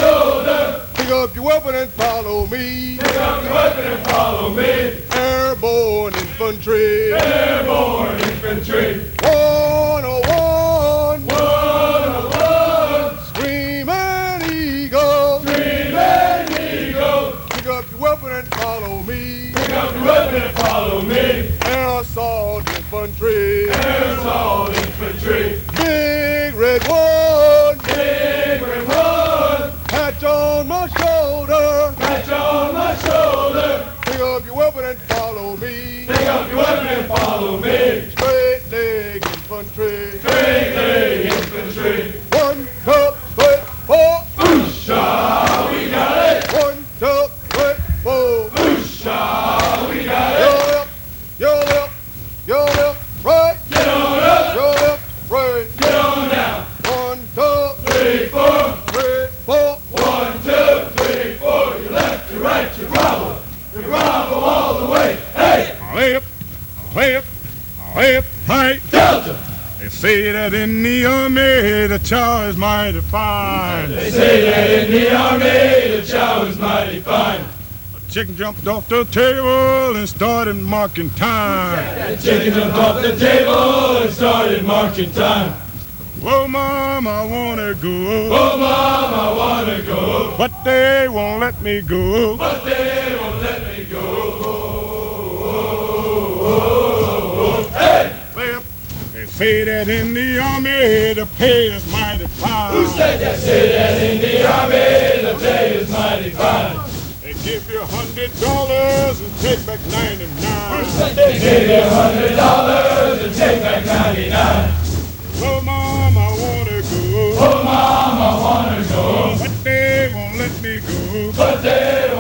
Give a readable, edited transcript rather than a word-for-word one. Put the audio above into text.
shoulder. Pick up your weapon and follow me. Pick up your weapon and follow me. Airborne infantry. Airborne infantry. 101. 101. Screaming Eagle. Screaming Eagle. Pick up your weapon and follow me. Pick up your weapon and follow me. Air assault infantry. Air assault infantry. Big red one. Big red one. Patch on my shoulder. Patch on my shoulder. Pick up your weapon and follow me. Pick up your weapon and follow me. Straight leg infantry. Straight leg infantry. 1, 2, 3, 4. Boosha, we got it. 1, 2, 3, 4. Boosha, we got it. Your left, your left, right. Get on up. Your left, right. Get on down. 1, 2, 3, 4. 3, 4. 1, 2, 3, 4. Your left, your right, your bravo. Your bravo all the way. Hey, Left, left, left, right. Delta. They say that in the army the chow is mighty fine. They say that in the army the chow is mighty fine. A chicken jumped off the table and started marking time. The chicken jumped off the table and started marking time. Whoa, Mom, I wanna go, Oh, Mom, I wanna go, but they won't let me go. but they won't let me go. Hey, Left, they say that in the army the pay is mighty fine. who said that? Say that in the army the pay is mighty fine. They give you $100 and take back 99. They give you $100 and take back 99. Whoa, Mom, I wanna go, Oh, Mom, I wanna go, but they won't let me go. but they